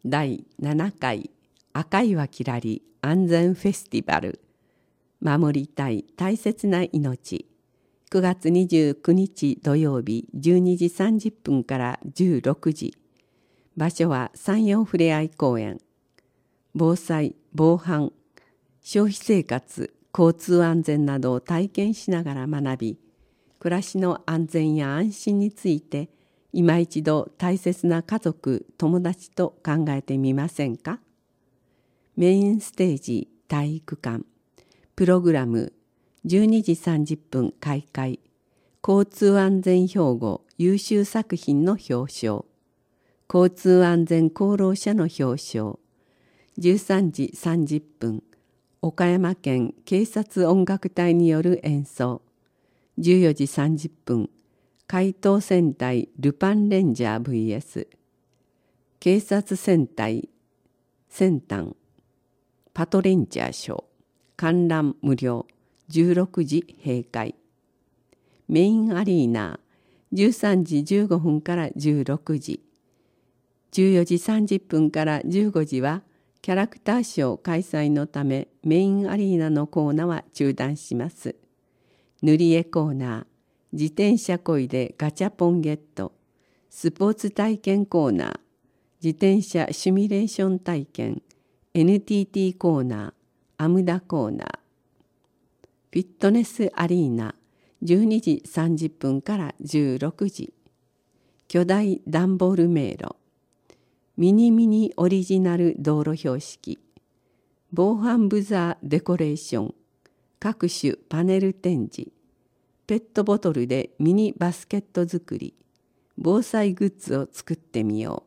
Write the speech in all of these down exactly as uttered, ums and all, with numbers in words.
だいななかい赤岩きらり安全フェスティバル、守りたい大切な命、くがつにじゅうくにち土曜日じゅうにじさんじゅっぷんからじゅうろくじ。場所は山陽ふれあい公園。防災、防犯、消費生活、交通安全などを体験しながら学び、暮らしの安全や安心について今一度大切な家族、友達と考えてみませんか。メインステージ体育館、プログラムじゅうにじさんじゅっぷん開会、交通安全標語優秀作品の表彰、交通安全功労者の表彰、じゅうさんじさんじゅっぷん岡山県警察音楽隊による演奏、じゅうよじさんじゅっぷん怪盗戦隊ルパンレンジャー ブイエス 警察戦隊先端パトレンジャーショー、観覧無料、じゅうろくじ閉会。メインアリーナじゅうさんじじゅうごふんからじゅうろくじ、じゅうよじさんじゅっぷんからじゅうごじはキャラクターショー開催のためメインアリーナのコーナーは中断します。塗り絵コーナー、自転車こいでガチャポンゲット、スポーツ体験コーナー、自転車シミュレーション体験、エヌティーティー コーナー、アムダコーナー、フィットネスアリーナじゅうにじさんじゅっぷんからじゅうろくじ、巨大段ボール迷路、ミニミニオリジナル道路標識、防犯ブザーデコレーション、各種パネル展示、ペットボトルでミニバスケット作り、防災グッズを作ってみよ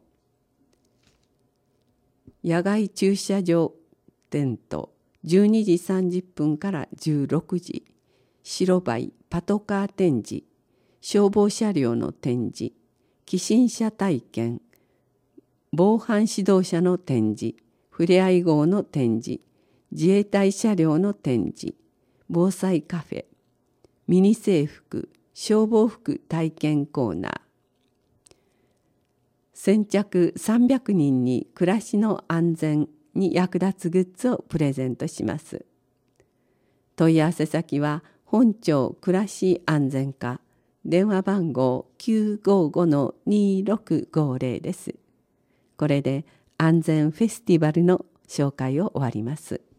う。野外駐車場テントじゅうにじさんじゅっぷんからじゅうろくじ、白バイパトカー展示、消防車両の展示、起震車体験、防犯指導者の展示、ふれあい号の展示、自衛隊車両の展示、防災カフェ、ミニ制服、消防服体験コーナー。先着さんびゃくにんに暮らしの安全に役立つグッズをプレゼントします。問い合わせ先は本庁暮らし安全課、電話番号 きゅうごごのにろくごぜろ です。これで安全フェスティバルの紹介を終わります。